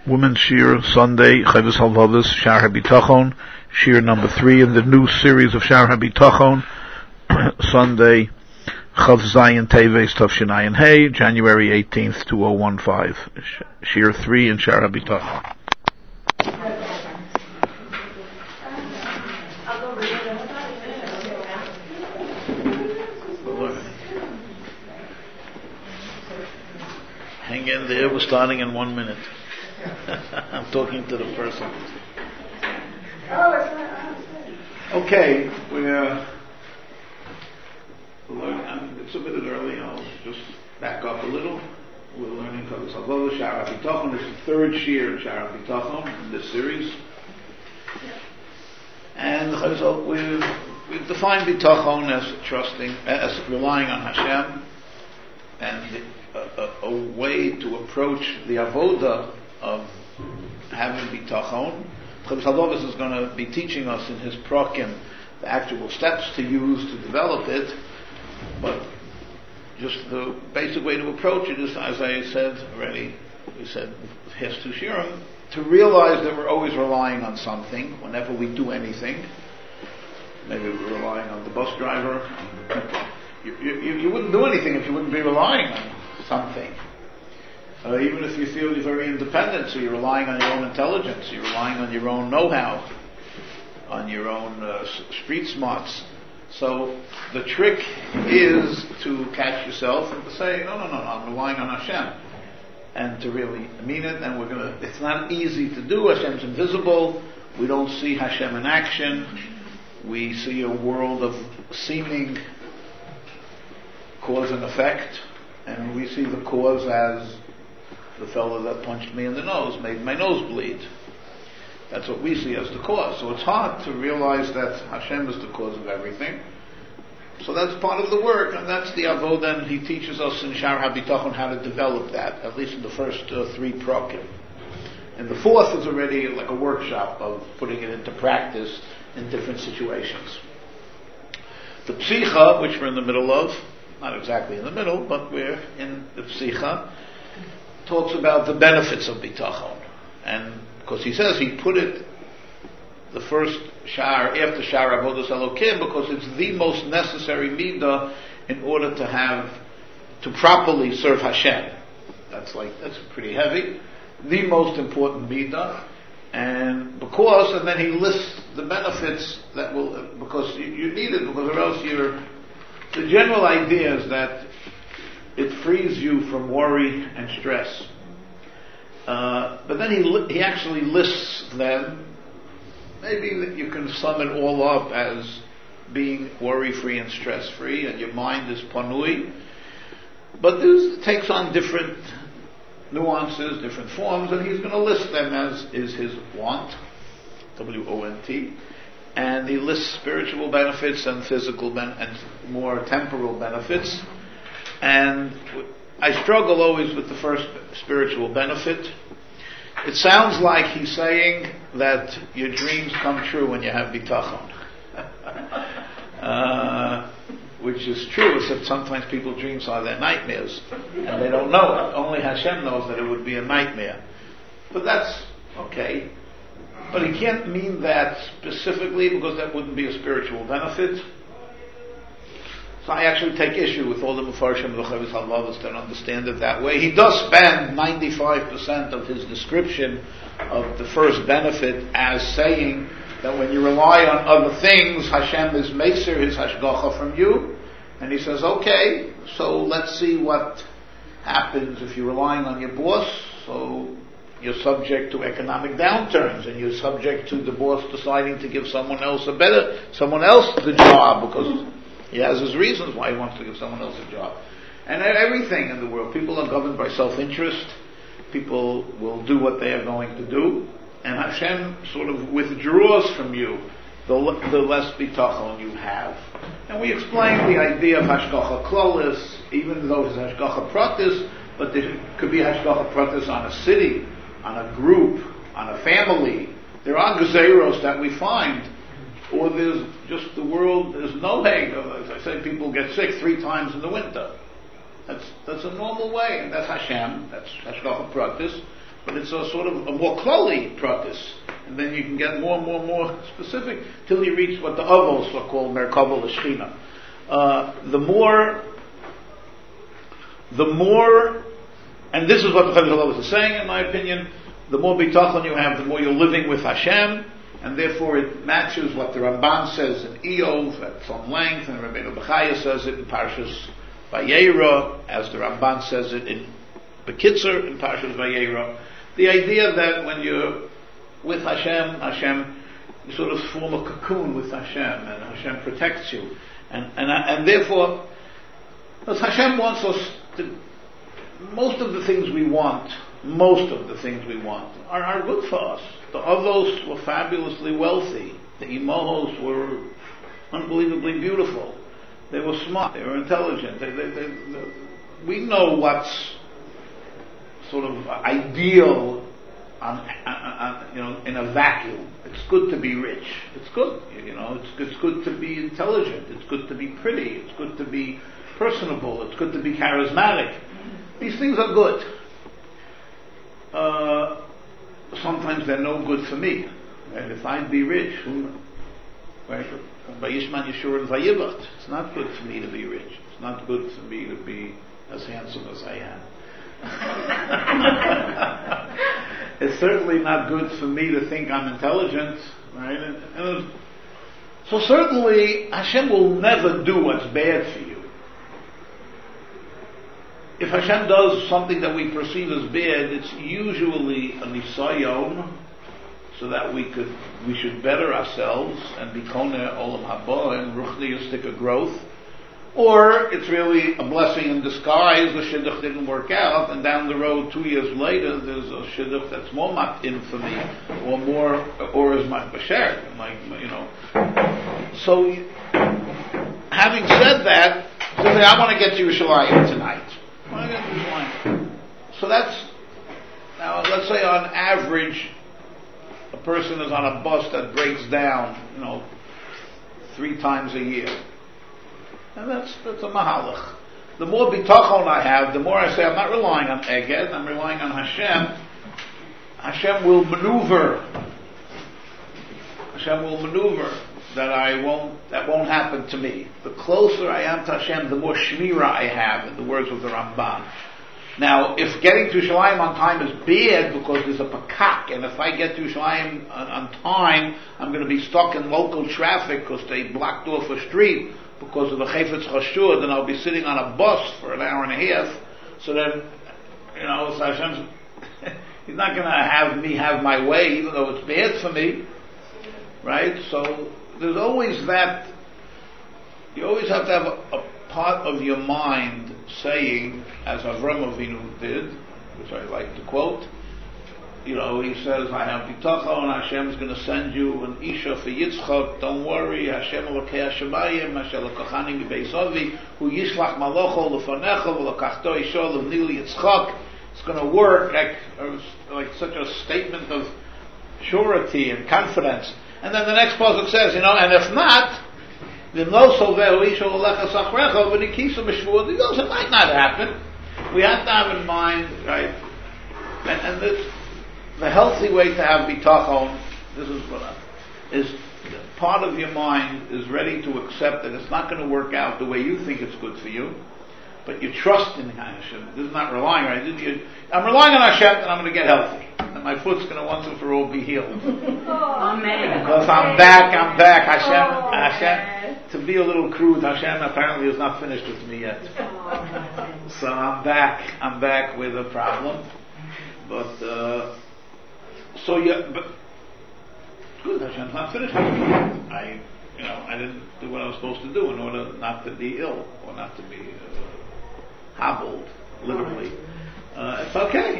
Women's Shir, Sunday, Chovos Halevavos, Shar HaBitachon, Shir number 3 in the new series of Shar HaBitachon, Sunday, Chav Zayin Teves Tavshin Ayin Hey, January 18th, 2015. Shir 3 in Shar HaBitachon. Hang in there, we're starting in 1 minute. I'm talking to the person. Okay, we're learning. It's a bit early. I'll just back up a little. We're learning Chovos Halevavos, Shar HaBitachon. It's the third shir in Shar HaBitachon in this series. And we've defined bitachon as trusting, as relying on Hashem, and a way to approach the avoda of having bitachon. Chovos Halevavos is going to be teaching us in his prokim the actual steps to use to develop it, but just the basic way to approach it is, as I said already, we said here's two shirim, to realize that we're always relying on something whenever we do anything. Maybe we're relying on the bus driver. You wouldn't do anything if you wouldn't be relying on something. Even if you feel you're very independent, so you're relying on your own intelligence, you're relying on your own know-how, on your own street smarts. So the trick is to catch yourself and to say, no, I'm relying on Hashem. And to really mean it, and it's not easy to do. Hashem's invisible. We don't see Hashem in action. We see a world of seeming cause and effect, and we see the cause as the fellow that punched me in the nose made my nose bleed. That's what we see as the cause. So it's hard to realize that Hashem is the cause of everything. So that's part of the work, and that's the avodah, and he teaches us in Shar HaBitachon how to develop that, at least in the first 3 prokim. And the 4th is already like a workshop of putting it into practice in different situations. The Psicha, which we're in the middle of, not exactly in the middle, but we're in the Psicha, talks about the benefits of bitachon. And because he says he put it the first shar after Shar Avodas Elokim because it's the most necessary midah in order to properly serve Hashem. That's pretty heavy. The most important midah. And then he lists the benefits that because you need it, because or else the general idea is that it frees you from worry and stress. But then he actually lists them. Maybe that you can sum it all up as being worry-free and stress-free, and your mind is panui. But this takes on different nuances, different forms, and he's going to list them as is his want, W-O-N-T, and he lists spiritual benefits and physical and more temporal benefits. And I struggle always with the first spiritual benefit. It sounds like he's saying that your dreams come true when you have bitachon. Which is true, except sometimes people's dreams are their nightmares, and they don't know it. Only Hashem knows that it would be a nightmare. But that's okay. But he can't mean that specifically, because that wouldn't be a spiritual benefit. So I actually take issue with all the Mefarshim of the Chovos Halevavos that understand it that way. He does spend 95% of his description of the first benefit as saying that when you rely on other things, Hashem is Meisir his hashgacha from you. And he says, okay, so let's see what happens if you're relying on your boss. So you're subject to economic downturns, and you're subject to the boss deciding to give someone else the job, because he has his reasons why he wants to give someone else a job. And everything in the world, people are governed by self-interest. People will do what they are going to do. And Hashem sort of withdraws from you the less bitachon you have. And we explained the idea of hashgacha klolis, even though it's hashgacha pratis, but there could be hashgacha pratis on a city, on a group, on a family. There are gezeros that we find. Or there's just the world, there's no hay. As I say, people get sick 3 times in the winter. That's a normal way, and that's Hashem, that's Hashgacha Pratis. but it's a sort of a more klali practice. And then you can get more and more specific till you reach what the avos are called merkava l'shchina. The more, and this is what the Chayv is saying, in my opinion, the more bitachon you have, the more you're living with Hashem, and therefore it matches what the Ramban says in Eov at some length, and Rabbeinu Bechaya says it in Parshas Vayera, as the Ramban says it in Bekitzer in Parshas Vayera. The idea that when you're with Hashem, you sort of form a cocoon with Hashem, and Hashem protects you, and therefore, as Hashem wants us to, most of the things we want are good for us. The Avos were fabulously wealthy. The Imahos were unbelievably beautiful. They were smart. They were intelligent. We know what's sort of ideal in a vacuum. It's good to be rich. It's good. It's good to be intelligent. It's good to be pretty. It's good to be personable. It's good to be charismatic. These things are good. Sometimes they're no good for me. Right? If I'd be rich, right? It's not good for me to be rich. It's not good for me to be as handsome as I am. It's certainly not good for me to think I'm intelligent, right? And so certainly Hashem will never do what's bad for you. If Hashem does something that we perceive as bad, it's usually a nisayon, so that we should better ourselves and be koneh olam haba and ruchniistic growth, or it's really a blessing in disguise. The shidduch didn't work out, and down the road 2 years later, there's a shidduch that's more matin for me, or is my basher, So, having said that, I want to get to Yerushalayim tonight. So now let's say on average a person is on a bus that breaks down 3 times a year, and that's a mahalach. The more bitachon I have, the more I say I'm not relying on Eged, I'm relying on Hashem. Hashem will maneuver that won't happen to me. The closer I am to Hashem, the more shmira I have, in the words of the Ramban. Now, if getting to Yerushalayim on time is bad because there's a pakak, and if I get to Yerushalayim on time, I'm going to be stuck in local traffic because they blocked off a street because of the Chayfetz Chashur, then I'll be sitting on a bus for an hour and a half. So then, so Hashem's, He's not going to have me have my way, even though it's bad for me. Right? So, there's always that, you always have to have a part of your mind saying, as Avram Avinu did, which I like to quote, he says, I have bitachon, Hashem's going to send you an Isha for Yitzchak, don't worry, Hashem Elokei HaShamayim, Hashem Elokachani Mibeis Avi, Hu Yishlach Malocho Lefanecha, V'lokachto Isha Levni Yitzchak. It's going to work like such a statement of surety and confidence. And then the next pasuk says, and if not, it might not happen. We have to have in mind, right? And the healthy way to have bitachon, this is what is part of your mind is ready to accept that it's not going to work out the way you think it's good for you, but you trust in Hashem. This is not relying, right? I'm relying on Hashem and I'm going to get healthy. And my foot's going to once and for all be healed. Amen. Because I'm back. Hashem, to be a little crude, Hashem apparently is not finished with me yet. So I'm back with a problem. But, but good, Hashem's not finished with me. I didn't do what I was supposed to do in order not to be ill, or not to be hobbled, literally. It's okay,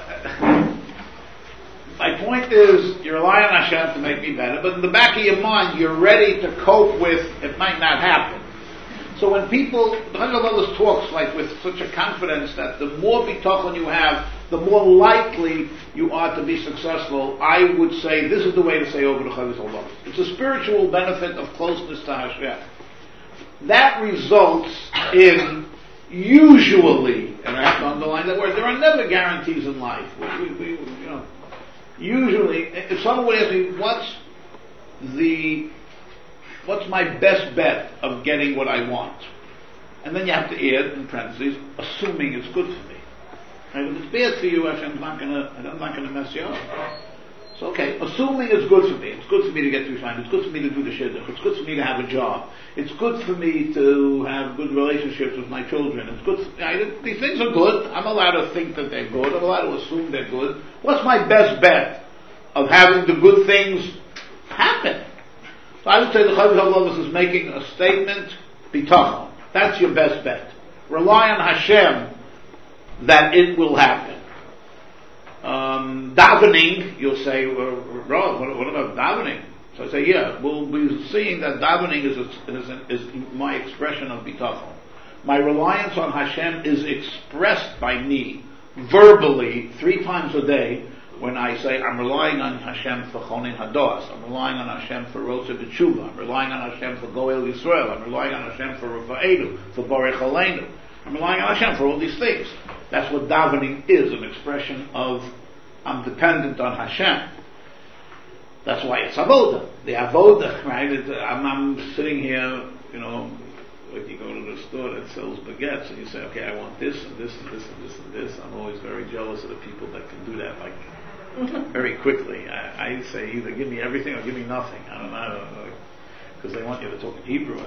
My point is, you rely on Hashem to make me better, but in the back of your mind, you're ready to cope with it might not happen. So when people, the Rebbe talks like with such a confidence that the more bitachon you have, the more likely you are to be successful, I would say this is the way to say over the Chavis Olam. It's a spiritual benefit of closeness to Hashem. That results in usually, and I have to underline that word, there are never guarantees in life. Usually, if someone would ask me, what's my best bet of getting what I want? And then you have to add, in parentheses, assuming it's good for me. Right? If it's bad for you, I'm not gonna mess you up. So okay, assuming it's good for me. It's good for me to get through time. It's good for me to do the shidduch. It's good for me to have a job. It's good for me to have good relationships with my children. It's good. These things are good. I'm allowed to think that they're good. I'm allowed to assume they're good. What's my best bet of having the good things happen? So I would say the Chovos HaLevavos is making a statement, bitachon. That's your best bet. Rely on Hashem that it will happen. Davening, you'll say, Rav, what about davening? So I say, yeah, we'll be seeing that davening is my expression of bitachon. My reliance on Hashem is expressed by me, verbally, 3 times a day, when I say, I'm relying on Hashem for Chonin Hados, I'm relying on Hashem for Rotze B'Tshuva, I'm relying on Hashem for Goel Yisrael, I'm relying on Hashem for Rafa'edu, for Borech Aleinu, I'm relying on Hashem for all these things. That's what davening is, an expression of, I'm dependent on Hashem. That's why it's avoda. The avoda, right? I'm sitting here, like you go to the store that sells baguettes and you say, okay, I want this and this and this and this and this. I'm always very jealous of the people that can do that, like, very quickly. I say either give me everything or give me nothing. I don't know, because they want you to talk in Hebrew.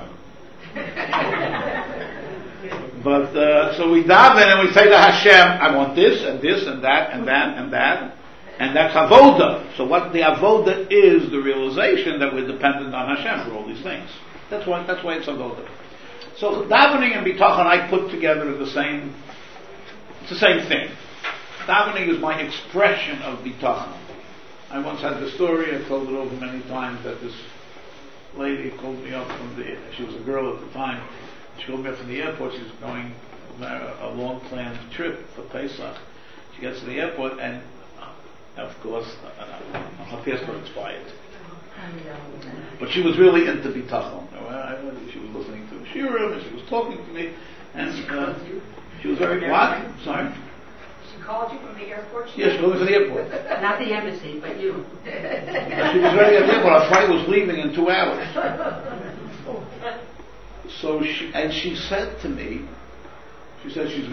But so we daven and we say to Hashem, I want this and this and that and that and that, and that's avoda. So what the avoda is, the realization that we're dependent on Hashem for all these things. That's why it's avoda. So davening and bitachon I put together it's the same thing. Davening is my expression of bitachon. I once had the story, I've told it over many times, that this lady called me up she was a girl at the time, she called me up from the airport. She was going on a long planned trip for Pesach. She gets to the airport and of course her passport expired. But she was really into bitachon. She was listening to the shiurim and she was talking to me and she was very what? Sorry? She called you from the airport? Yes, she called me from the airport. Not the embassy, but you. She was ready at the airport. Our flight was leaving in 2 hours. So she said to me, she said I'm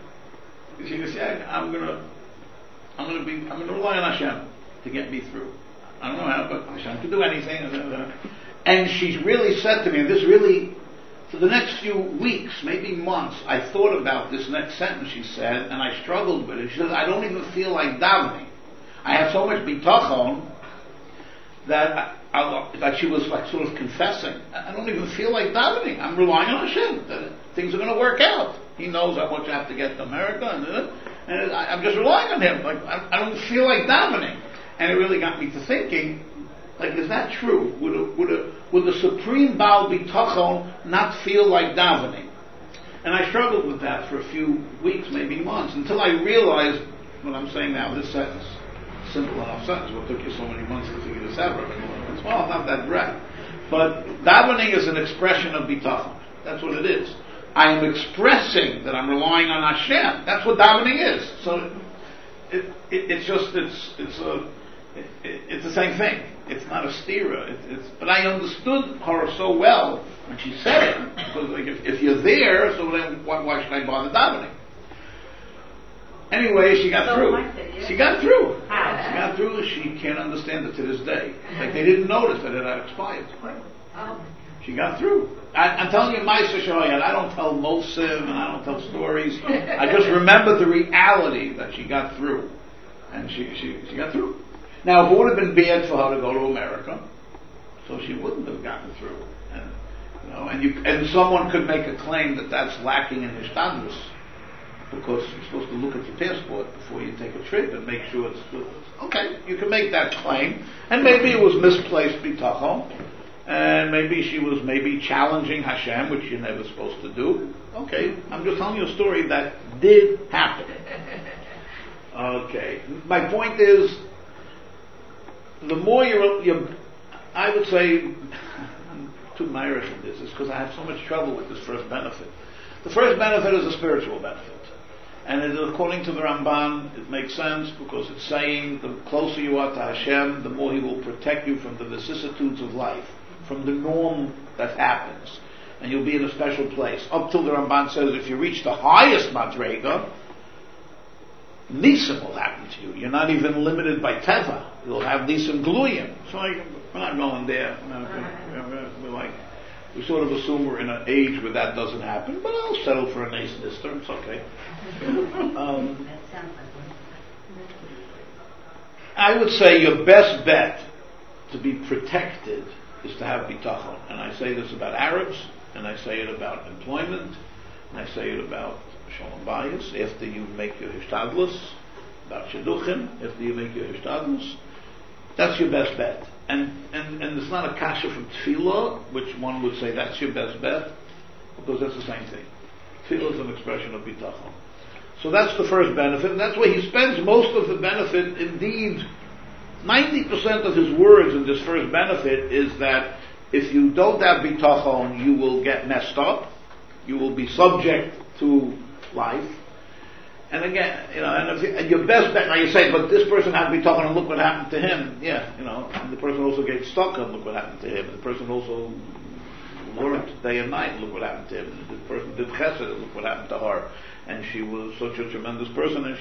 gonna rely on Hashem to get me through. I don't know how, but Hashem can do anything. And she really said to me, and this really, for the next few weeks, maybe months, I thought about this next sentence she said, and I struggled with it. She said, I don't even feel like davening. I have so much bitachon that she was like sort of confessing. I don't even feel like davening. I'm relying on Hashem that things are going to work out. He knows how much I have to get to America, and I'm just relying on Him. Like I don't feel like davening, and it really got me to thinking. Like, is that true? Would the supreme Baal Bitachon not feel like davening? And I struggled with that for a few weeks, maybe months, until I realized what I'm saying now. This sentence, simple enough sentence. What took you so many months to figure this out? Well, not that direct. But davening is an expression of bitachon. That's what it is. I am expressing that I'm relying on Hashem. That's what davening is. So it's the same thing. It's not a stira. But I understood her so well when she said it. Because like, if you're there, so then why should I bother davening? Anyway, she got through. She got through. She got through. She can't understand it to this day. Like they didn't notice that it had expired. She got through. I'm telling you, Ma'aser Shoyat. I don't tell mosim and I don't tell stories. I just remember the reality that she got through, and she got through. Now, if it would have been bad for her to go to America, so she wouldn't have gotten through. And someone could make a claim that that's lacking in hishtadlus, because you're supposed to look at your passport before you take a trip and make sure it's okay. You can make that claim, and maybe it was misplaced bitachon, and maybe she was challenging Hashem, which you're never supposed to do. Okay, I'm just telling you a story that did happen. Okay, my point is, the more I would say, I'm too myrish in this, is because I have so much trouble with this first benefit. The first benefit is a spiritual benefit. And it, according to the Ramban, it makes sense because it's saying the closer you are to Hashem, the more He will protect you from the vicissitudes of life, from the norm that happens. And you'll be in a special place. Up till the Ramban says if you reach the highest Madrega, Nisim will happen to you. You're not even limited by Teva. You'll have Nisim Gluyim. So we're not going there. We sort of assume we're in an age where that doesn't happen, but I'll settle for a nice nister. It's okay. I would say your best bet to be protected is to have bitachon. And I say this about Arabs, and I say it about employment, and I say it about Shalom Bayis, after you make your hishtadlus, about Shidduchim, after you make your hishtadlus. That's your best bet. And it's not a kasha from tefillah, which one would say that's your best bet, because that's the same thing. Tefillah is an expression of bitachon. So that's the first benefit, and that's where he spends most of the benefit. Indeed, 90% of his words in this first benefit is that if you don't have bitachon, you will get messed up, you will be subject to life. And again, and your best bet, now you say, but this person had bitachon and look what happened to him. Yeah, and the person also gave tzedakah and look what happened to him. And the person also worked day and night, look what happened to him. The person did chesed, look what happened to her. And she was such a tremendous person, and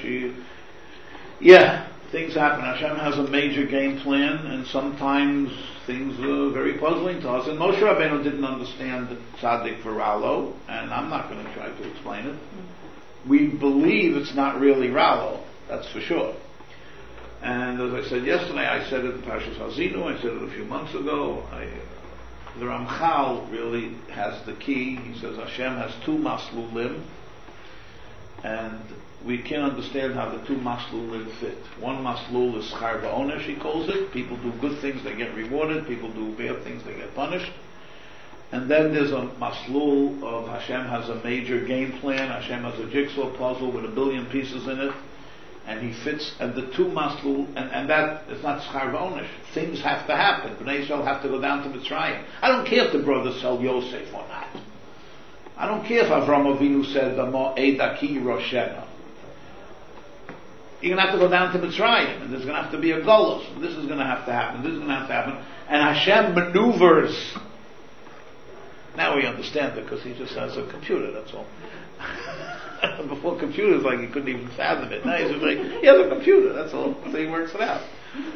things happen. Hashem has a major game plan, and sometimes things are very puzzling to us. And Moshe Rabbeinu didn't understand Tzaddik V'Ralo, and I'm not going to try to explain it. We believe it's not really Ralo, that's for sure. And as I said yesterday, I said it in Parshas Hazinu, I said it a few months ago, the Ramchal really has the key. He says Hashem has two maslulim, and we can understand how the two maslulim fit. One maslul is schar v'onesh, he calls it. People do good things, they get rewarded. People do bad things, they get punished. And then there's a maslul of Hashem has a major game plan. Hashem has a jigsaw puzzle with 1 billion pieces in it, and he fits. And the two maslul, and that is not schar v'onesh. Things have to happen. Bnei Yisrael have to go down to Mitzrayim. I don't care if the brothers sell Yosef or not. I don't care if Avram Avinu said "Damo Eidaki Roshena." You're going to have to go down to Mitzrayim, and there's going to have to be a golus. This is going to have to happen. This is going to have to happen, and Hashem maneuvers. Now we understand it because he just has a computer, that's all. Before computers, like he couldn't even fathom it. Now he's just like, he has a computer, that's all. So he works it out.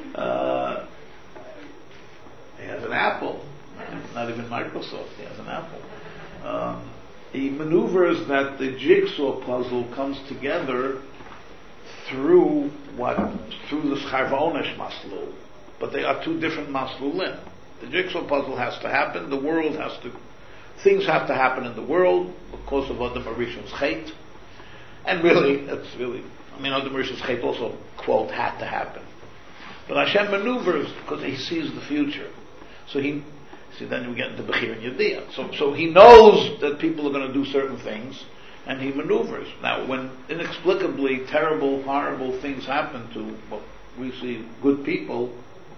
He has an Apple. Not even Microsoft, he has an Apple. He maneuvers that the jigsaw puzzle comes together through the Schar V'Onesh maslul. But they are two different maslulim. The jigsaw puzzle has to happen, things have to happen in the world because of Adam Arisham's Chet. And really, Adam Arisham's Chet also, quote, had to happen. But Hashem maneuvers because he sees the future. So then we get into Bechir and Yediyah. So he knows that people are going to do certain things, and he maneuvers. Now, when inexplicably terrible, horrible things happen to what we see good people,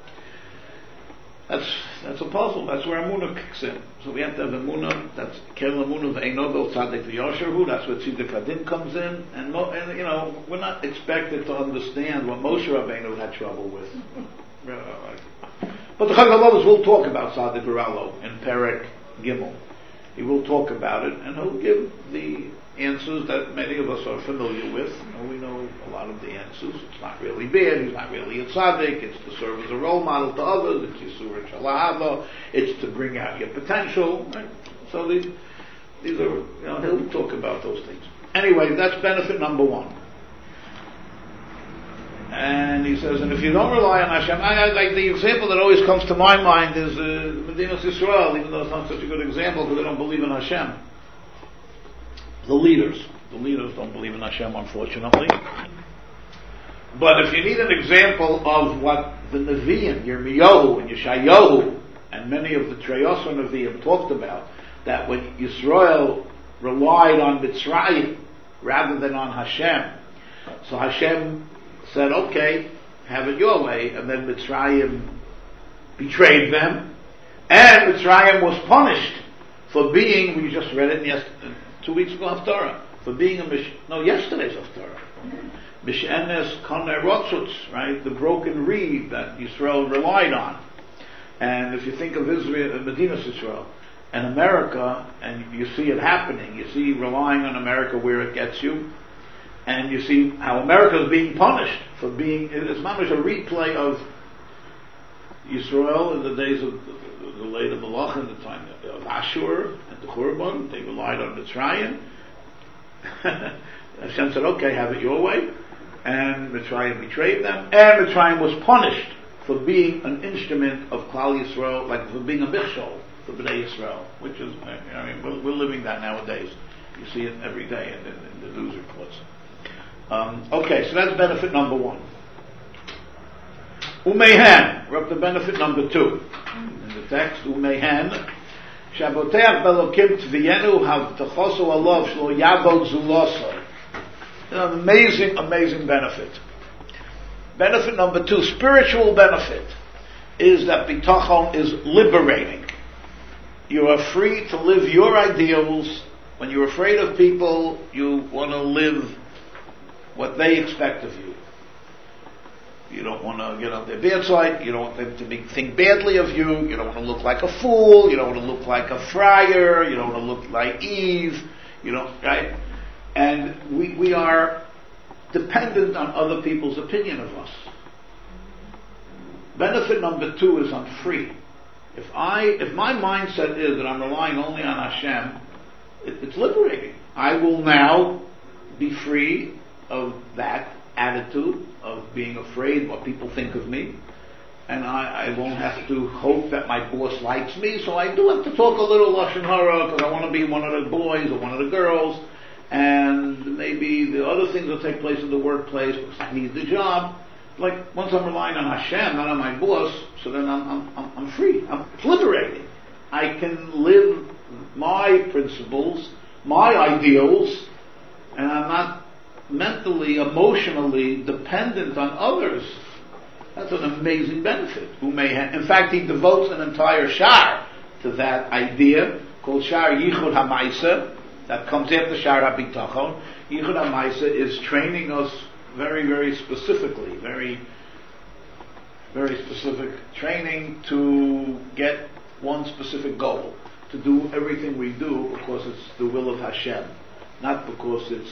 that's a puzzle. That's where Emunah kicks in. So we have to have Emunah. That's Kel Emunah V'Eino Tzaddik V'Yosherhu. That's where Tziduk Hadin comes in. And we're not expected to understand what Moshe Rabbeinu had trouble with. But the Chag HaLavos will talk about Tzaddik V'Ralo in Perek Gimel. He will talk about it, and he'll give the answers that many of us are familiar with. We know a lot of the answers. It's not really bad. He's not really a tzaddik. It's to serve as a role model to others. It's Yisur Shalahava. It's to bring out your potential. Right? So these are, he'll talk about those things. Anyway, that's benefit number one. And he says, and if you don't rely on Hashem, like the example that always comes to my mind is Medinas Yisrael, even though it's not such a good example because they don't believe in Hashem. The leaders don't believe in Hashem, unfortunately. But if you need an example of what the Nevi'im, Yirmiyahu and Yeshayahu, and many of the Treyos Nevi'im talked about, that when Yisrael relied on Mitzrayim rather than on Hashem, so Hashem said, okay, have it your way, and then Mitzrayim betrayed them, and Mitzrayim was punished for being, we just read it 2 weeks ago Haftarah, for being yesterday's Haftarah. Mishenes Konei Rotzutz, right? The broken reed that Yisrael relied on. And if you think of Israel, Medina's Israel, and America, and you see it happening, you see relying on America where it gets you, and you see how America is being punished for being, it's not much a replay of Yisrael in the days of the later Malach, in the time of Ashur and the Churban. They relied on Mitzrayim. Hashem said, okay, have it your way. And Mitzrayim betrayed them. And Mitzrayim was punished for being an instrument of Klal Yisrael, like for being a Michshol for Bnei Yisrael, which is, we're living that nowadays. You see it every day in the news reports. Okay, so that's benefit number 1. Umeihen, we're up to benefit number 2. In the text, Umeihen, Shaboteach Belokim Tviyenu Havtachosu Alav Shlo Yabod Zuloso. An amazing, amazing benefit. Benefit number 2, spiritual benefit, is that bitachon is liberating. You are free to live your ideals. When you're afraid of people, you want to live what they expect of you. You don't want to get on their bad side. You don't want them to think badly of you. You don't want to look like a fool. You don't want to look like a friar. You don't want to look naive. Right? And we are dependent on other people's opinion of us. Benefit number 2 is I'm free. If my mindset is that I'm relying only on Hashem, it's liberating. I will now be free of that attitude of being afraid what people think of me, and I won't have to hope that my boss likes me, so I do have to talk a little Lashon Hara because I want to be one of the boys or one of the girls, and maybe the other things will take place in the workplace because I need the job. Like, once I'm relying on Hashem, not on my boss, so then I'm free. It's liberating. I can live my principles, my ideals, and I'm not mentally, emotionally dependent on others. That's an amazing benefit. In fact, he devotes an entire shar to that idea, called Shar Yichud HaMaisa, that comes after Shar HaBitachon. Yichud HaMaisa is training us very, very specifically, very, very specific training to get one specific goal, to do everything we do because it's the will of Hashem, not because it's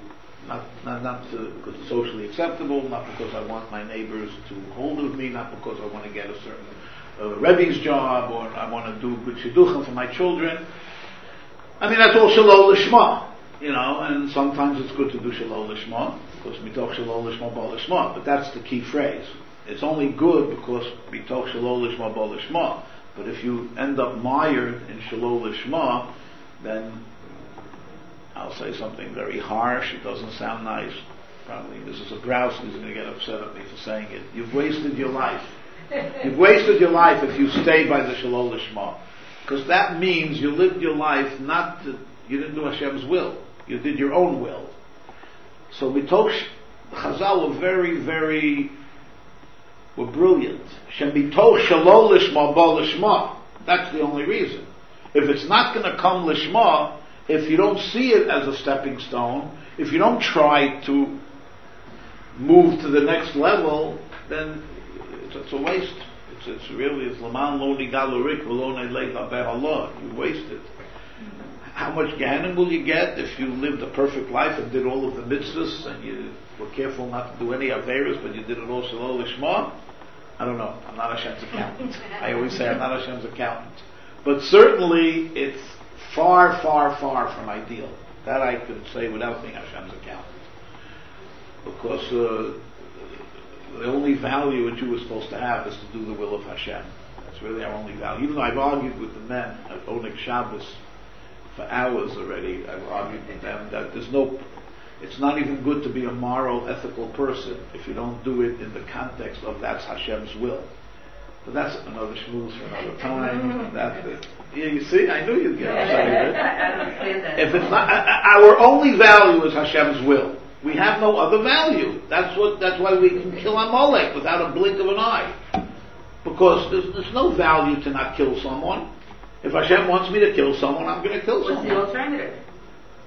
because it's socially acceptable, not because I want my neighbors to hold of me, not because I want to get a certain Rebbe's job, or I want to do good shidduchim for my children. I mean, that's all shalom lishma, and sometimes it's good to do shalom lishma, because mitoch shalom lishma bo lishma, but that's the key phrase. It's only good because mitoch shalom lishma bo lishma, but if you end up mired in shalom lishma, then I'll say something very harsh, it doesn't sound nice. Probably this is a grouse who's going to get upset at me for saying it. You've wasted your life. You've wasted your life if you stay by the Shalom Lishma. Because that means you lived your life you didn't do Hashem's will. You did your own will. So Chazal were very, very, were brilliant. Shemitoch Shalom Lishma bo Lishma. That's the only reason. If it's not going to come Lishma, if you don't see it as a stepping stone, if you don't try to move to the next level, then it's a waste. It's really, it's Laman lo nigalurik v'lo ne'lei labeh Allah. You wasted. How much Gehenna will you get if you lived a perfect life and did all of the mitzvahs and you were careful not to do any averos, but you did it all shalom lishma? I don't know. I'm not Hashem's accountant. I always say I'm not Hashem's accountant. But certainly it's far, far, far from ideal. That I can say without being Hashem's accountant. Because the only value a Jew is supposed to have is to do the will of Hashem. That's really our only value. Even though I've argued with the men at Oneg Shabbos for hours already, I've argued with them that it's not even good to be a moral, ethical person if you don't do it in the context of that's Hashem's will. But that's another shmooze for another time. Yeah, you see, I knew you'd get upset. If it's not, our only value is Hashem's will. We have no other value. That's why we can kill Amalek without a blink of an eye. Because there's no value to not kill someone. If Hashem wants me to kill someone, I'm going to kill someone. What's the alternative?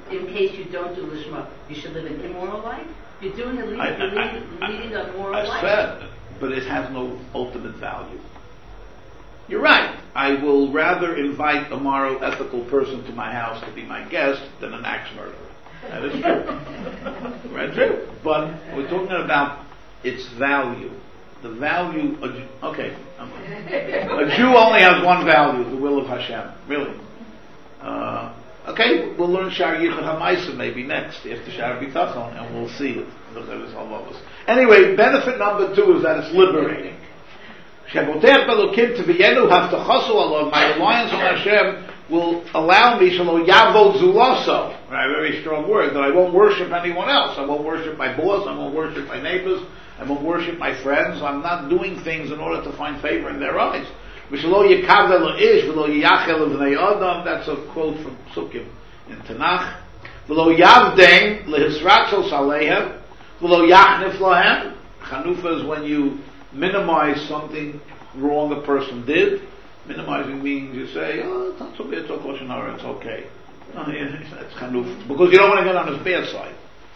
in case you don't do Lishma, you should live an immoral life? You're doing leading a moral life. I said, but it has no ultimate value. You're right. I will rather invite a moral, ethical person to my house to be my guest than an axe murderer. That is true. Right, true. But we're talking about its value. The value, a Jew only has one value, the will of Hashem. Really. Okay, we'll learn Shar Yichud HaMaisa maybe next, after Shar B'tachon, and we'll see it. Anyway, benefit number 2 is that it's liberating. My reliance on Hashem will allow me, right, very strong word, that I won't worship anyone else. I won't worship my boss, I won't worship my neighbors, I won't worship my friends. I'm not doing things in order to find favor in their eyes. That's a quote from Sukkim in Tanakh. Chanufa is when you minimize something wrong a person did. Minimizing means you say, oh, it's not so bad, it's okay, it's okay. That's Chanuf. Because you don't want to get on his bad side.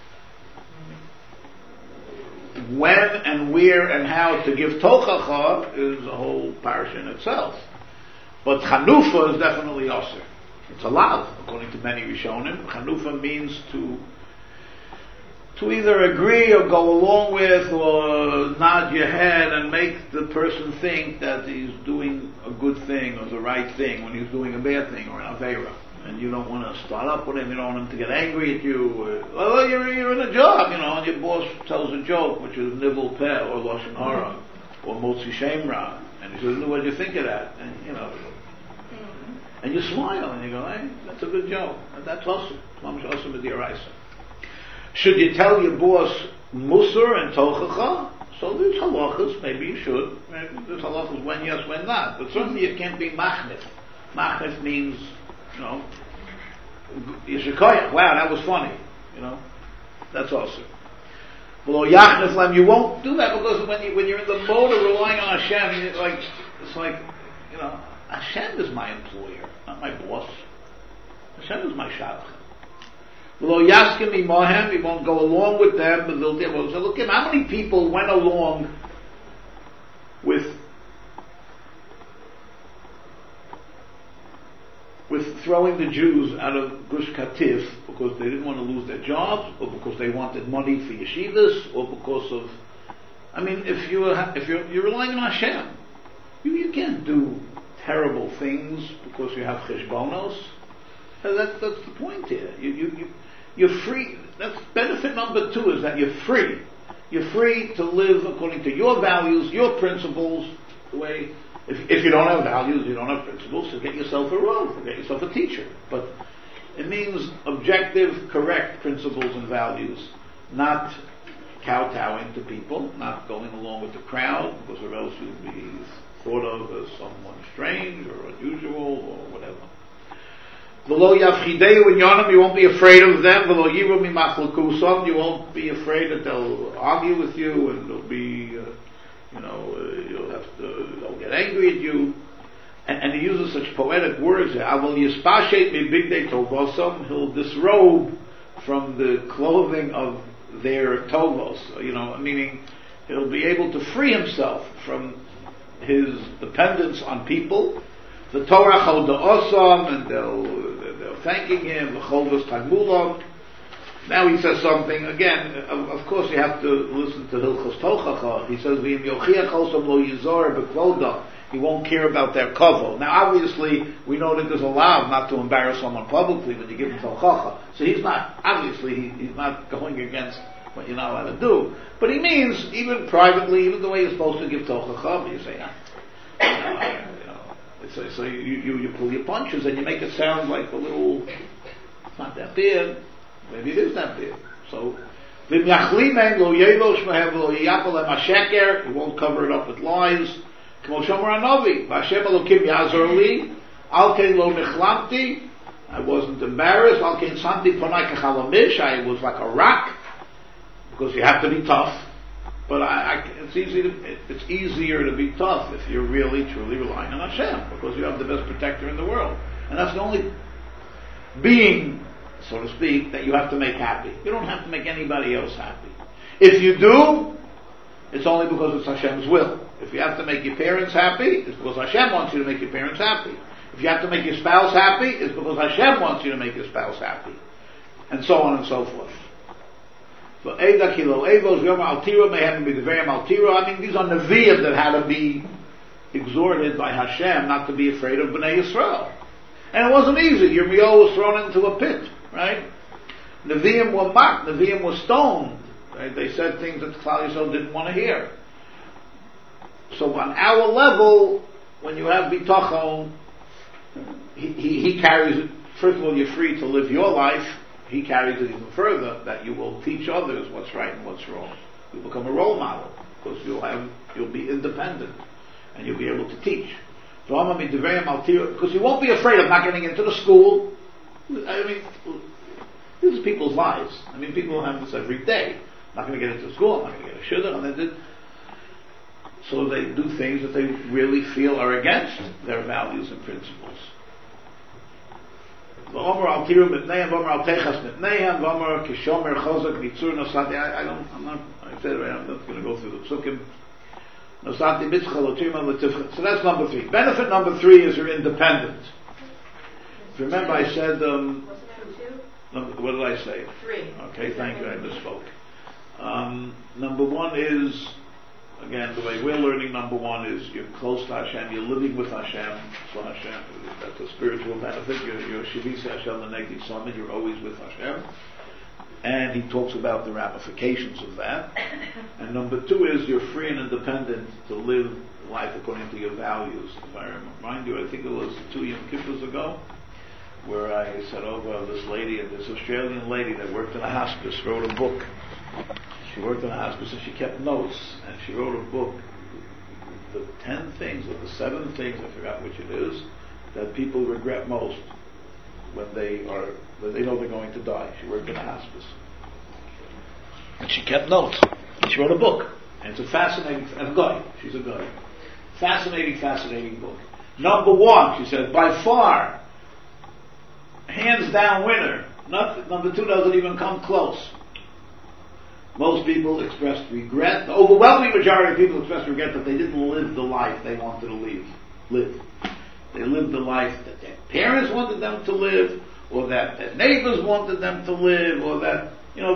When and where and how to give tochacha is a whole parish in itself. But Chanufa is definitely Aser. It's allowed, according to many Rishonim. Chanufa means to either agree or go along with or nod your head and make the person think that he's doing a good thing or the right thing when he's doing a bad thing or an Aveira. And you don't want to start up with him, you don't want him to get angry at you. Well, you're in a job, and your boss tells a joke, which is Nivel Peh or Lashon Hara or Motzi Shemra. And he says, what do you think of that? And, and you smile and you go, hey, that's a good joke. And that's awesome. Mamash awesome with your eyes. Should you tell your boss Musar and Tochacha? So there's halachas, maybe you should. There's halachas when yes, when not. But certainly you can't be machnif. Machnif means, Yeshikoyach, wow, that was funny. That's awesome. Below Yachnif Lem, you won't do that because when you're in the mode of relying on Hashem, it's like, Hashem is my employer, not my boss. Hashem is my shadchan. Below Yaskim Imahem, he won't go along with them, but they'll say, look, how many people went along with throwing the Jews out of Gush Katif because they didn't want to lose their jobs, or because they wanted money for yeshivas, or because of, if you're relying on Hashem, you can't do terrible things because you have cheshbonos. That's the point here. You're free. That's benefit number 2 is that you're free. You're free to live according to your values, your principles, the way. If you don't have values, you don't have principles, so get yourself a role, get yourself a teacher. But it means objective, correct principles and values, not kowtowing to people, not going along with the crowd, because or else you'll be thought of as someone strange or unusual or whatever. V'lo yafchideu in yonam, you won't be afraid of them. V'lo yiru mimachlakusam, you won't be afraid that they'll argue with you and they'll be, they'll get angry at you. And he uses such poetic words. Aval yispashet mi bigdei tovosam, he'll disrobe from the clothing of their tovos. Meaning he'll be able to free himself from his dependence on people. The Torah choda'osam, and they're thanking him. The chovas tagmulam. Now he says something again. Of course, you have to listen to Hilchos Tochacha. He says, "V'im yochiach osam lo yizor b'kvoda." He won't care about their kavod. Now, obviously, we know that there's a law not to embarrass someone publicly when you give him Tochacha. So he's not going against what you're not allowed to do. But he means even privately, even the way you're supposed to give Tochacha, you say, So you pull your punches and you make it sound like a little. It's not that bad. Maybe it is that bad. So, he won't cover it up with lies. I wasn't embarrassed. I was like a rock, because you have to be tough. But it's easier to be tough if you're really, truly relying on Hashem, because you have the best protector in the world. And that's the only being so to speak, that you have to make happy. You don't have to make anybody else happy. If you do, it's only because it's Hashem's will. If you have to make your parents happy, it's because Hashem wants you to make your parents happy. If you have to make your spouse happy, it's because Hashem wants you to make your spouse happy. And so on and so forth. So Eda Kilo Evos, Yom Altira may have to be the very Altira. I mean, these are Nevi'im that had to be exhorted by Hashem not to be afraid of Bnei Yisrael. And it wasn't easy. Yirmiyahu was thrown into a pit, right? Nevi'im were mocked. Nevi'im were stoned. Right? They said things that Klal Yisrael didn't want to hear. So on our level, when you have bitachon, he carries it. First of all, you're free to live your life. He carries it even further, that you will teach others what's right and what's wrong. You'll become a role model, because you'll be independent, and you'll be able to teach. Because you won't be afraid of not getting into the school. I mean, this is people's lives. I mean, people have this every day. I'm not going to get into school, I'm not going to get a shidduch, so they do things that they really feel are against their values and principles. I said it right, I'm not going to go through the psukim. So that's number 3. Benefit number 3 is you're independent. Remember I said, what did I say? 3. Okay, thank you, I misspoke. Number 1 is, again, the way we're learning, number 1 is you're close to Hashem, you're living with Hashem, so Hashem, that's a spiritual benefit, you're Shivisi Hashem L'Negdi Summit, you're always with Hashem. And he talks about the ramifications of that. And number 2 is you're free and independent to live life according to your values. If I remind you, I think it was 2 Yom Kippurs ago, where I said over this lady, this Australian lady that worked in a hospice, wrote a book. She worked in a hospice and she kept notes, and she wrote a book, the 10 things or the 7 things, I forgot which it is, that people regret most when they know they're going to die. She worked in a hospice. And she kept notes. And she wrote a book. And it's a fascinating, she's a guy. Fascinating book. Number 1, she said, by far, hands down winner. Number 2 doesn't even come close. Most people expressed regret. The overwhelming majority of people expressed regret that they didn't live the life they wanted to live. They lived the life that their parents wanted them to live, or that their neighbors wanted them to live, or that,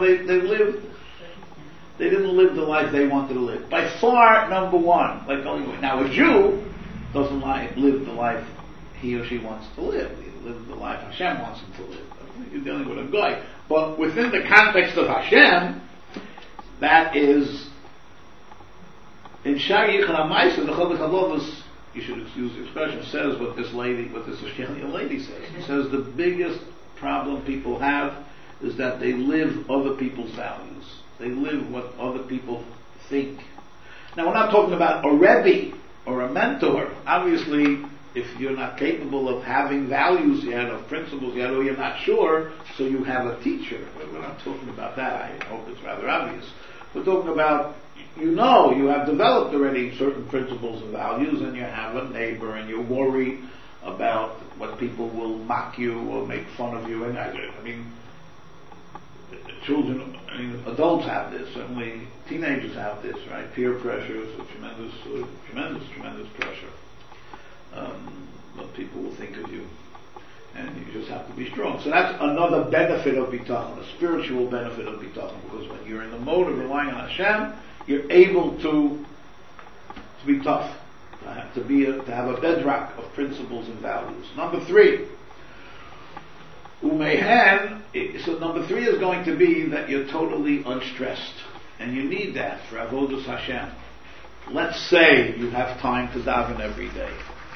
they didn't live the life they wanted to live. By far, number 1. Now a Jew doesn't live the life he or she wants to live. He lives the life Hashem wants him to live. You're dealing with a guy. But within the context of Hashem, that is, in Shari Yichon HaMaisa, the Chovot HaLevavos, you should excuse the expression, says what this Australian lady says. She says the biggest problem people have is that they live other people's values. They live what other people think. Now, we're not talking about a Rebbe or a mentor. Obviously, if you're not capable of having values yet, of principles yet, or you're not sure, so you have a teacher. We're not talking about that. I hope it's rather obvious. We're talking about, you have developed already certain principles and values, and you have a neighbor, and you worry about what people will mock you or make fun of you. And adults have this, certainly teenagers have this, right? Peer pressure is a tremendous pressure. What people will think of you. And you just have to be strong. So that's another benefit of bitachon, a spiritual benefit of bitachon, because when you're in the mode of relying on Hashem, you're able to be tough, to have a bedrock of principles and values. Number 3, umehen. So number 3 is going to be that you're totally unstressed, and you need that for avodas Hashem. Let's say you have time to daven every day,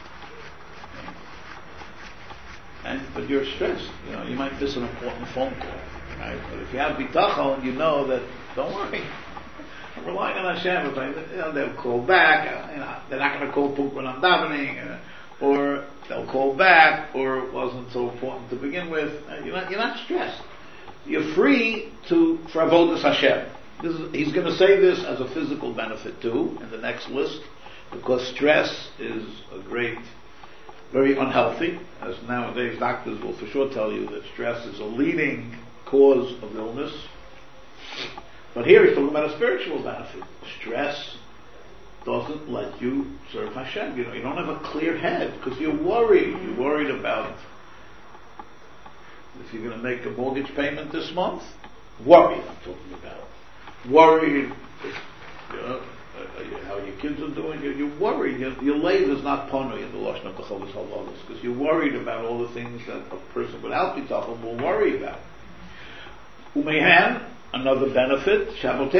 but you're stressed. You might miss an important phone call, right? But if you have bitachon, you know that, don't worry, I'm relying on Hashem. They'll call back. They're not going to call Punk when I'm davening, or they'll call back, or it wasn't so important to begin with. You're not stressed. You're free for avodas Hashem. He's going to say this as a physical benefit too in the next list, because stress is a great very unhealthy, as nowadays doctors will for sure tell you that stress is a leading cause of illness. But here he's talking about a spiritual benefit. Stress doesn't let you serve Hashem. You don't have a clear head because you're worried. You're worried about if you're going to make a mortgage payment this month. Worried, I'm talking about. Worried how your kids are doing. You're worried. Your labor is not ponui in the Lashon of the Chovos Halachos because you're worried about all the things that a person without bitachon will worry about. Umehan, another benefit, he'll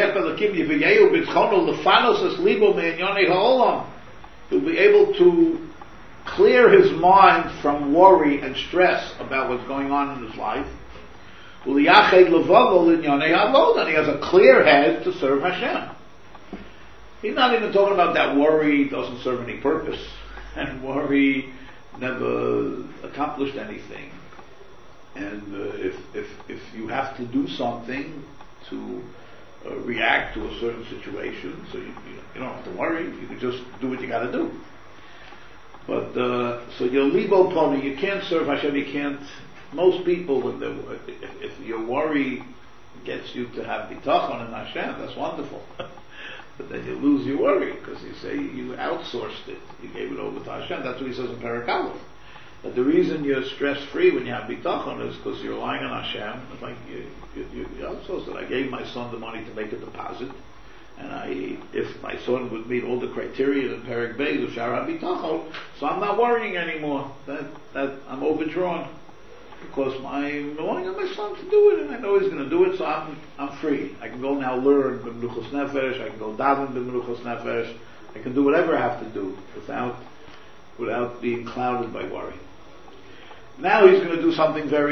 be able to clear his mind from worry and stress about what's going on in his life. And he has a clear head to serve Hashem. He's not even talking about that worry doesn't serve any purpose and worry never accomplished anything. And if you have to do something to react to a certain situation, so you don't have to worry. You can just do what you got to do. But so your libo pony, you can't serve Hashem. You can't. Most people, if your worry gets you to have bitachon in Hashem, that's wonderful. But then you lose your worry because you say you outsourced it. You gave it over to Hashem. That's what he says in Perek Aleph. But the reason you're stress-free when you have bitachon is because you're relying on Hashem. It's like you outsourced it. I gave my son the money to make a deposit, and if my son would meet all the criteria in Perek Beis of Shara bitachon, so I'm not worrying anymore. That I'm overdrawn because I'm relying on my son to do it, and I know he's going to do it. So I'm free. I can go now learn b'menuchos nefesh. I can go daven b'menuchos nefesh. I can do whatever I have to do without being clouded by worry. Now he's going to do something he's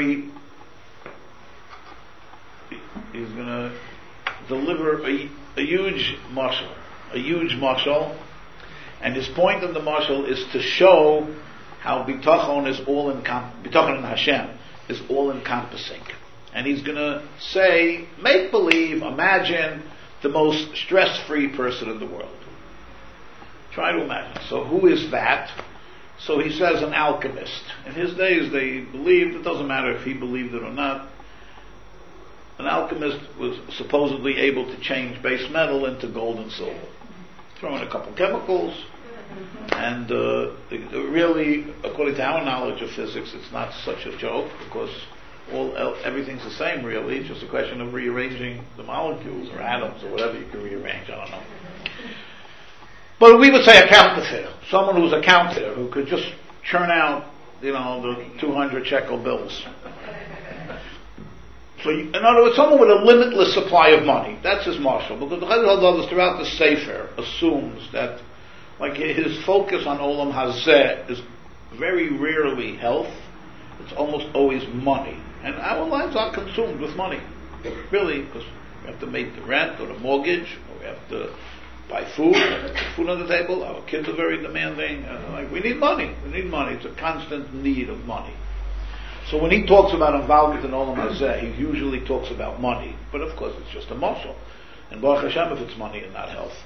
going to deliver a huge mashal, and his point in the mashal is to show how bitachon bitachon in Hashem is all encompassing. And he's going to say, make believe, imagine the most stress-free person in the world. Try to imagine. So who is that? So he says an alchemist. In his days they believed, it doesn't matter if he believed it or not, an alchemist was supposedly able to change base metal into gold and silver. Throw in a couple chemicals, and really, according to our knowledge of physics, it's not such a joke, because everything's the same really, it's just a question of rearranging the molecules or atoms or whatever you can rearrange, I don't know. But we would say a counterfeiter, someone who's a counterfeiter, who could just churn out, the 200 shekel bills. So, in other words, someone with a limitless supply of money. That's his marshal. Because the Chazal Davis throughout the Sefer assumes that, like, his focus on Olam Hazeh is very rarely health. It's almost always money. And our lives are consumed with money. Really, because we have to make the rent or the mortgage, or we have to buy food, food on the table. Our kids are very demanding. We need money. It's a constant need of money. So when he talks about involvement in Olam Hazeh, he usually talks about money. But of course, it's just a marshal. And Baruch Hashem, if it's money and not health.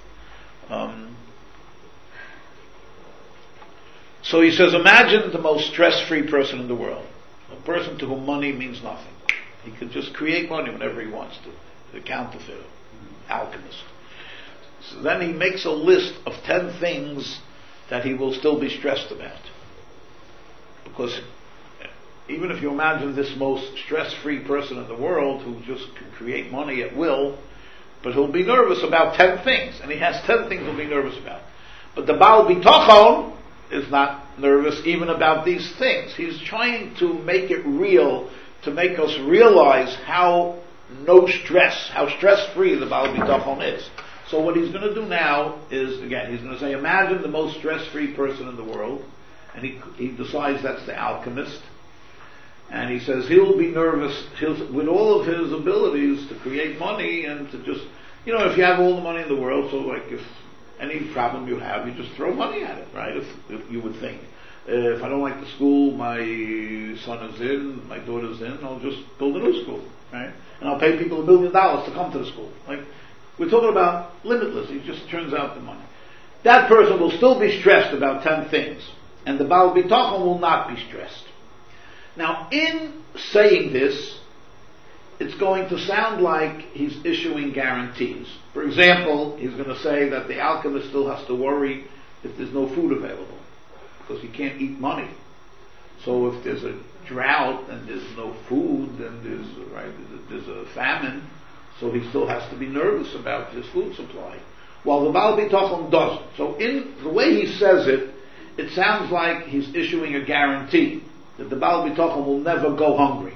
So he says, imagine the most stress-free person in the world. A person to whom money means nothing. He could just create money whenever he wants to. The counterfeiter, alchemist. So then he makes a list of 10 things that he will still be stressed about. Because even if you imagine this most stress-free person in the world who just can create money at will, but he'll be nervous about 10 things. And he has 10 things he'll be nervous about. But the Baal Bitachon is not nervous even about these things. He's trying to make it real, to make us realize how stress-free the Baal Bitachon is. So what he's going to do now is, again, he's going to say, imagine the most stress-free person in the world, and he decides that's the alchemist, and he says he'll be nervous, with all of his abilities to create money and to just, if you have all the money in the world, so like if any problem you have, you just throw money at it, right? If you would think. If I don't like the school my son is in, my daughter's in, I'll just build a new school, right? And I'll pay people $1 million to come to the school. Like, we're talking about limitless. It just turns out the money. That person will still be stressed about 10 things. and the Baal Bitachon will not be stressed. Now, in saying this, it's going to sound like he's issuing guarantees. For example, he's going to say that the alchemist still has to worry if there's no food available, because he can't eat money. So if there's a drought and there's no food, and there's a famine, so he still has to be nervous about his food supply. While the Baal Bitachon doesn't. So in the way he says it, it sounds like he's issuing a guarantee that the Baal Bitachon will never go hungry.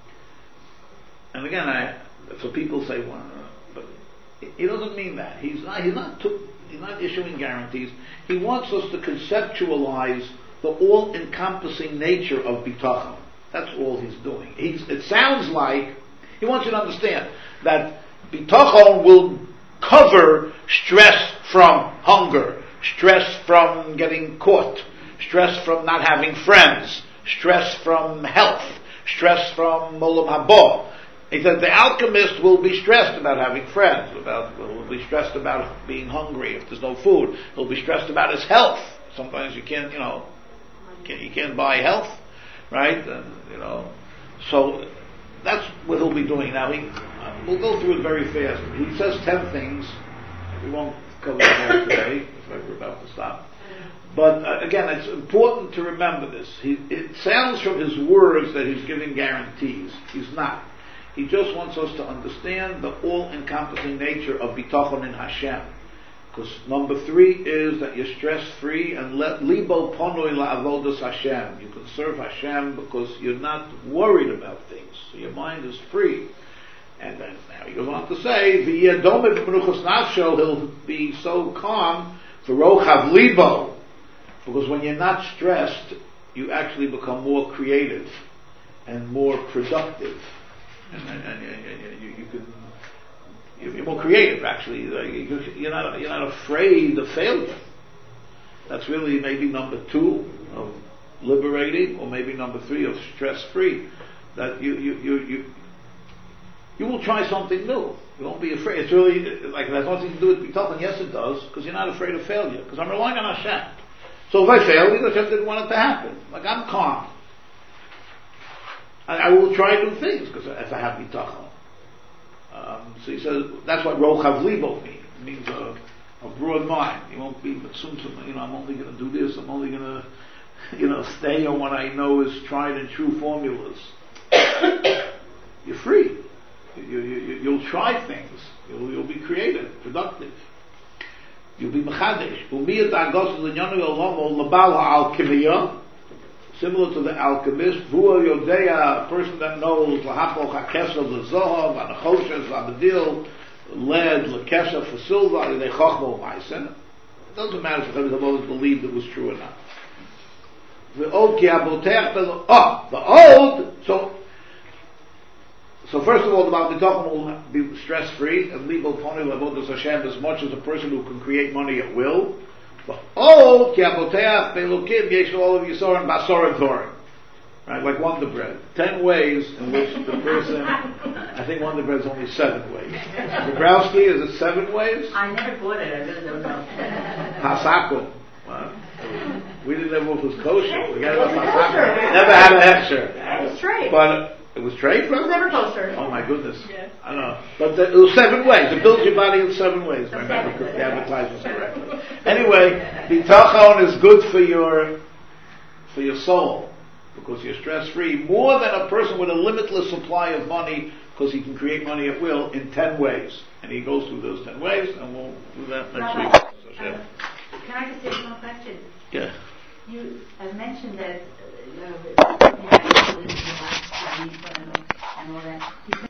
And again, so people say, well, but he doesn't mean that. He's not issuing guarantees. He wants us to conceptualize the all-encompassing nature of bitachon. That's all he's doing. It sounds like he wants you to understand that bitachon will cover stress from hunger, stress from getting caught, stress from not having friends, stress from health, stress from olam haba. He said the alchemist will be stressed about having friends, will be stressed about being hungry if there's no food. He'll be stressed about his health. Sometimes you can't buy health, right? And, so that's what he'll be doing now. We'll go through it very fast. He says 10 things. We won't cover them all today. It's like we're about to stop. But again, it's important to remember this. It sounds from his words that he's giving guarantees. He's not. He just wants us to understand the all-encompassing nature of bitachon in Hashem. Because number 3 is that you're stress-free and let libo ponoi la'avodas Hashem. You can serve Hashem because you're not worried about things. So your mind is free. And then now he goes on to say, v'yadome b'menuchos nafsho, he'll be so calm, v'rochav libo. Because when you're not stressed, you actually become more creative and more productive. And you're more creative, actually. You're not afraid of failure. That's really maybe number 2 of liberating, or maybe number 3 of stress-free. That you will try something new. You won't be afraid. It's really like it has nothing to do with bitachon. Yes, it does, because you're not afraid of failure. Because I'm relying on Hashem. So if I fail, because Hashem didn't want it to happen. Like I'm calm. I will try new things because if I have bitachon. So he says that's what rochav libo means. It means a broad mind. You won't be I'm only going to do this. I'm only going to stay on what I know is tried and true formulas. You're free. You'll try things. You'll be creative, productive. You'll be mechadesh. Similar to the alchemist, Vua Yodea, a person that knows Lahapoch HaKesel L'Zohov, Anachoshes, Labadil, lead, L'Kesel for silver, they Chochmo Maisen. It doesn't matter if the Chabad believed it was true or not. The old so first of all, the Baal Bitachon will be stress-free, and Libo Poni Lavodas Hashem as much as a person who can create money at will. Oh, ki aboteach be'elokim yesh all of Yisor and Basor Dorim. Right, like Wonder Bread. 10 ways in which the person, I think Wonder Bread is only 7 ways. Dabrowski, is it 7 ways? I never bought it, I really don't know. Hasako. Well, we didn't know if it was kosher. We got it on Hasako. Never had an extra. It was straight. But it was trade from? It was never kosher. Oh my goodness. Yes. I don't know. But it was 7 ways. It builds your body in 7 ways. If I remember the advertisements correctly. Anyway, bitachon is good for your soul. Because you're stress-free. More than a person with a limitless supply of money, because he can create money at will in 10 ways. And he goes through those 10 ways, and we'll do that next week. Can I just say one question? Yeah. You mentioned that you have